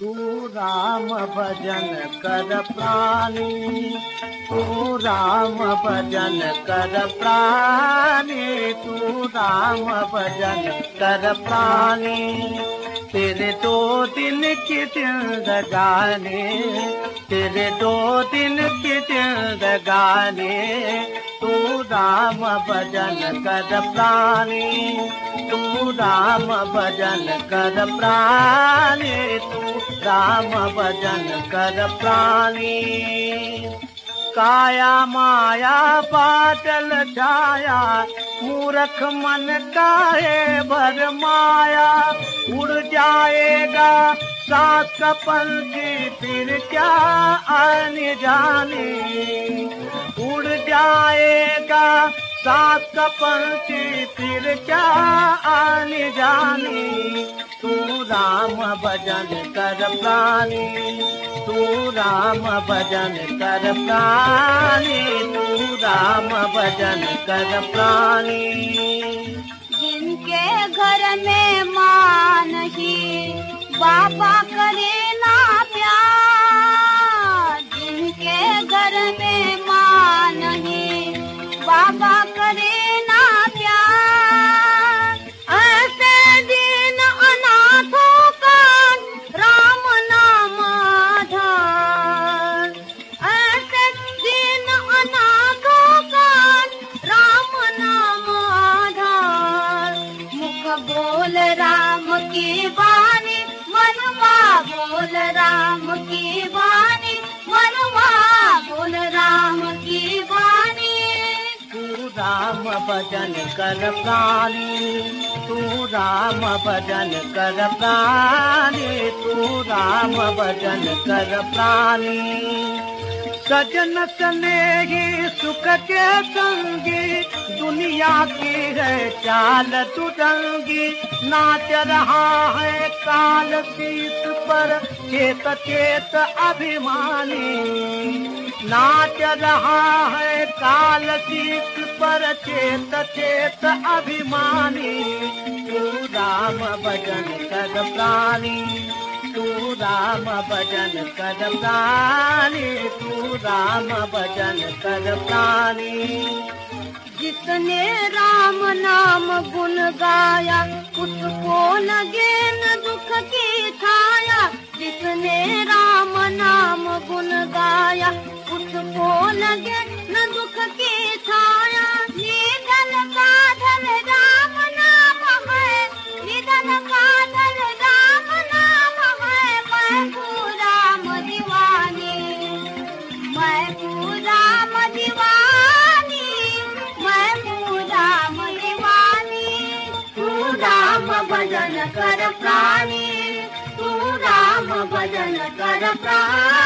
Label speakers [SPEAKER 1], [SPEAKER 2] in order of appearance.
[SPEAKER 1] तू राम भजन कर प्राणी, तू राम भजन कर प्राणी, तू राम भजन कर प्राणी। तेरे 2 दिन की जिंदगानी, तेरे 2 दिन की जिंदगानी, तू राम भजन कर प्राणी, तू राम भजन कर प्राणी, तू राम भजन कर प्राणी। काया माया बादल छाया, मूर्ख मन काहे भर माया। उड़ जाएगा सांस का पंछी फिर क्या आने जाने, उड़ जाएगा सांस का पंछी फिर क्या आने जाने। तू राम भजन कर प्राणी, तू राम भजन कर प्राणी, तू राम भजन कर प्राणी।
[SPEAKER 2] जिनके घर में मां नहीं बाबा करे ना प्यार, जिनके घर में मां नहीं बाबा करे ना प्यार। ऐसे दिन अनाथों का राम नाम आधार, ऐसे दिन अनाथों का राम नाम आधार। मुख बोल राम की वाणी, मनवा बोल राम की वाणी, मनवा बोल राम की वाणी।
[SPEAKER 1] तू राम भजन कर प्राणी, तू राम भजन कर प्राणी, तू राम भजन कर प्राणी। सजन स्नेही सुख के संगी, दुनिया की है चाल दुरंगी। नाच रहा है काल शीश पर चेत चेत अभिमानी, नाच रहा है काल शीश पर चेत चेत अभिमानी। तू राम भजन कर प्राणी, तू राम भजन कर प्राणी, तू राम भजन कर प्राणी।
[SPEAKER 2] जिसने राम नाम गुण गाया, उसको लगे न दुख की छाया। जिसने राम नाम गुण गाया, उसको लगे न दुख की छाया। निधन का धन राम नाम है, निधन का धन राम नाम है। मैं हूँ राम दीवानी, मैं हूँ राम दीवानी, मैं हूँ राम दीवानी। तू राम भजन कर प्राणी, तू राम भजन कर प्राणी।